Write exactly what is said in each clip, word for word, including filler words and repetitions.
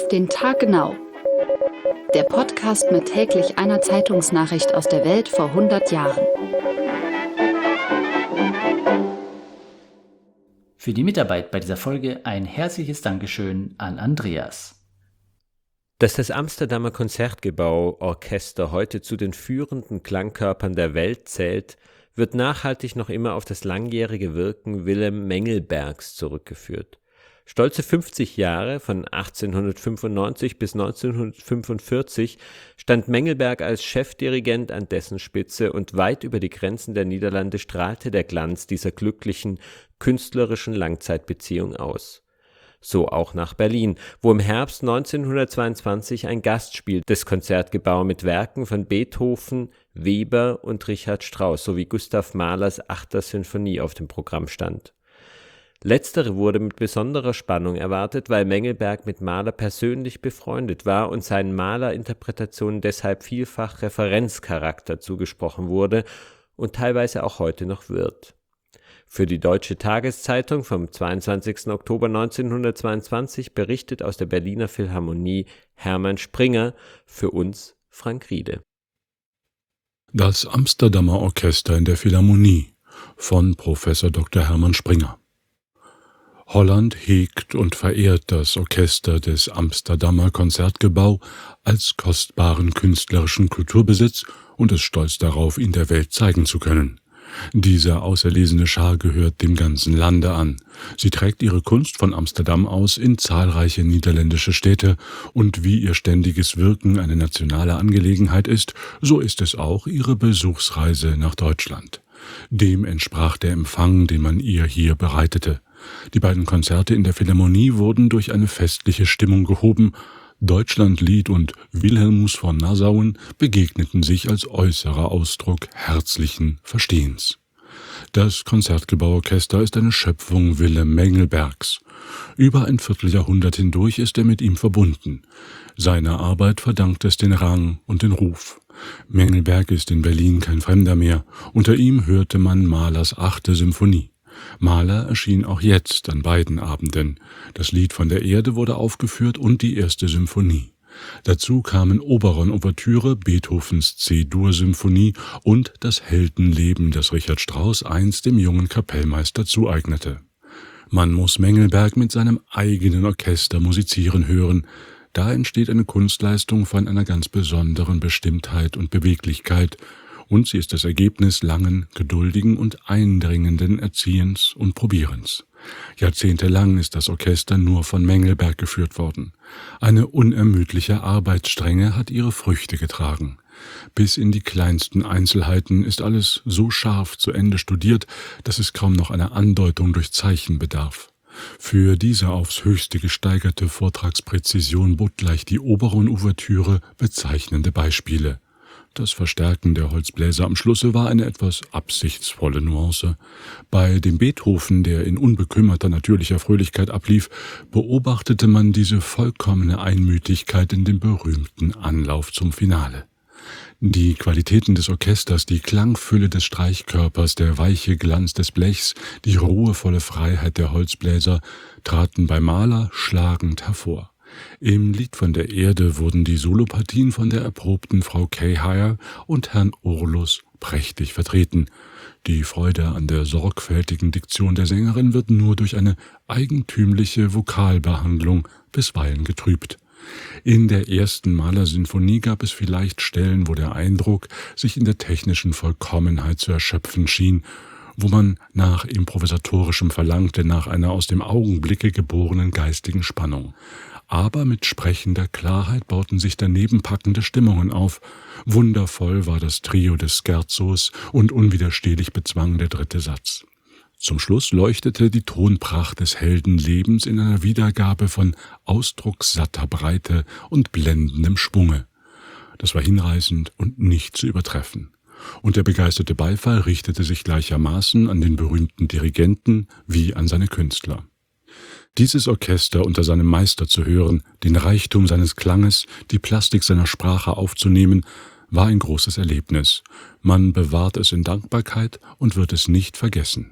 den Tag genau. Der Podcast mit täglich einer Zeitungsnachricht aus der Welt vor hundert Jahren. Für die Mitarbeit bei dieser Folge ein herzliches Dankeschön an Andreas. Dass das Amsterdamer Konzertgebouw-Orchester heute zu den führenden Klangkörpern der Welt zählt, wird nachhaltig noch immer auf das langjährige Wirken Willem Mengelbergs zurückgeführt. Stolze fünfzig Jahre, von achtzehnhundertfünfundneunzig bis neunzehnhundertfünfundvierzig, stand Mengelberg als Chefdirigent an dessen Spitze und weit über die Grenzen der Niederlande strahlte der Glanz dieser glücklichen, künstlerischen Langzeitbeziehung aus. So auch nach Berlin, wo im Herbst neunzehnhundertzweiundzwanzig ein Gastspiel des Konzertgebouw mit Werken von Beethoven, Weber und Richard Strauss sowie Gustav Mahlers achter Sinfonie auf dem Programm stand. Letztere wurde mit besonderer Spannung erwartet, weil Mengelberg mit Mahler persönlich befreundet war und seinen Mahler-Interpretationen deshalb vielfach Referenzcharakter zugesprochen wurde und teilweise auch heute noch wird. Für die Deutsche Tageszeitung vom zweiundzwanzigsten Oktober neunzehnhundertzweiundzwanzig berichtet aus der Berliner Philharmonie Hermann Springer, für uns Frank Riede. Das Amsterdamer Orchester in der Philharmonie von Professor Doktor Hermann Springer. Holland hegt und verehrt das Orchester des Amsterdamer Konzertgebouw als kostbaren künstlerischen Kulturbesitz und ist stolz darauf, ihn der Welt zeigen zu können. Diese auserlesene Schar gehört dem ganzen Lande an. Sie trägt ihre Kunst von Amsterdam aus in zahlreiche niederländische Städte, und wie ihr ständiges Wirken eine nationale Angelegenheit ist, so ist es auch ihre Besuchsreise nach Deutschland. Dem entsprach der Empfang, den man ihr hier bereitete. Die beiden Konzerte in der Philharmonie wurden durch eine festliche Stimmung gehoben. Deutschlandlied und Wilhelmus von Nassauen begegneten sich als äußerer Ausdruck herzlichen Verstehens. Das Konzertgebouworchester ist eine Schöpfung Willem Mengelbergs. Über ein Vierteljahrhundert hindurch ist er mit ihm verbunden. Seiner Arbeit verdankt es den Rang und den Ruf. Mengelberg ist in Berlin kein Fremder mehr. Unter ihm hörte man Mahlers achte Symphonie. Mahler erschien auch jetzt an beiden Abenden. Das Lied von der Erde wurde aufgeführt und die erste Symphonie. Dazu kamen Oberon-Ouvertüre, Beethovens C-Dur-Symphonie und das Heldenleben, das Richard Strauss einst dem jungen Kapellmeister zueignete. Man muss Mengelberg mit seinem eigenen Orchester musizieren hören. Da entsteht eine Kunstleistung von einer ganz besonderen Bestimmtheit und Beweglichkeit, und sie ist das Ergebnis langen, geduldigen und eindringenden Erziehens und Probierens. Jahrzehntelang ist das Orchester nur von Mengelberg geführt worden. Eine unermüdliche Arbeitsstrenge hat ihre Früchte getragen. Bis in die kleinsten Einzelheiten ist alles so scharf zu Ende studiert, dass es kaum noch einer Andeutung durch Zeichen bedarf. Für diese aufs Höchste gesteigerte Vortragspräzision bot gleich die Oberon-Ouvertüre bezeichnende Beispiele. Das Verstärken der Holzbläser am Schlusse war eine etwas absichtsvolle Nuance. Bei dem Beethoven, der in unbekümmerter natürlicher Fröhlichkeit ablief, beobachtete man diese vollkommene Einmütigkeit in dem berühmten Anlauf zum Finale. Die Qualitäten des Orchesters, die Klangfülle des Streichkörpers, der weiche Glanz des Blechs, die ruhevolle Freiheit der Holzbläser traten bei Mahler schlagend hervor. Im Lied von der Erde wurden die Solopartien von der erprobten Frau Kayhire und Herrn Urlus prächtig vertreten. Die Freude an der sorgfältigen Diktion der Sängerin wird nur durch eine eigentümliche Vokalbehandlung bisweilen getrübt. In der ersten Mahler-Sinfonie gab es vielleicht Stellen, wo der Eindruck sich in der technischen Vollkommenheit zu erschöpfen schien, wo man nach improvisatorischem verlangte, nach einer aus dem Augenblicke geborenen geistigen Spannung. Aber mit sprechender Klarheit bauten sich daneben packende Stimmungen auf. Wundervoll war das Trio des Scherzos und unwiderstehlich bezwang der dritte Satz. Zum Schluss leuchtete die Tonpracht des Heldenlebens in einer Wiedergabe von ausdruckssatter Breite und blendendem Schwunge. Das war hinreißend und nicht zu übertreffen. Und der begeisterte Beifall richtete sich gleichermaßen an den berühmten Dirigenten wie an seine Künstler. Dieses Orchester unter seinem Meister zu hören, den Reichtum seines Klanges, die Plastik seiner Sprache aufzunehmen, war ein großes Erlebnis. Man bewahrt es in Dankbarkeit und wird es nicht vergessen.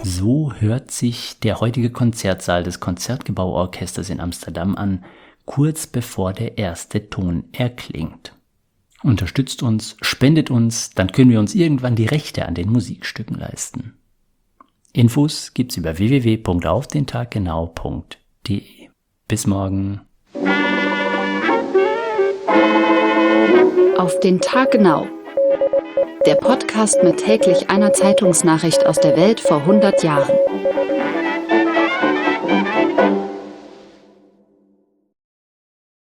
So hört sich der heutige Konzertsaal des Konzertgebauorchesters in Amsterdam an, kurz bevor der erste Ton erklingt. Unterstützt uns, spendet uns, dann können wir uns irgendwann die Rechte an den Musikstücken leisten. Infos gibt's über w w w punkt auf den tag genau punkt de. Bis morgen. Auf den Tag genau. Der Podcast mit täglich einer Zeitungsnachricht aus der Welt vor hundert Jahren.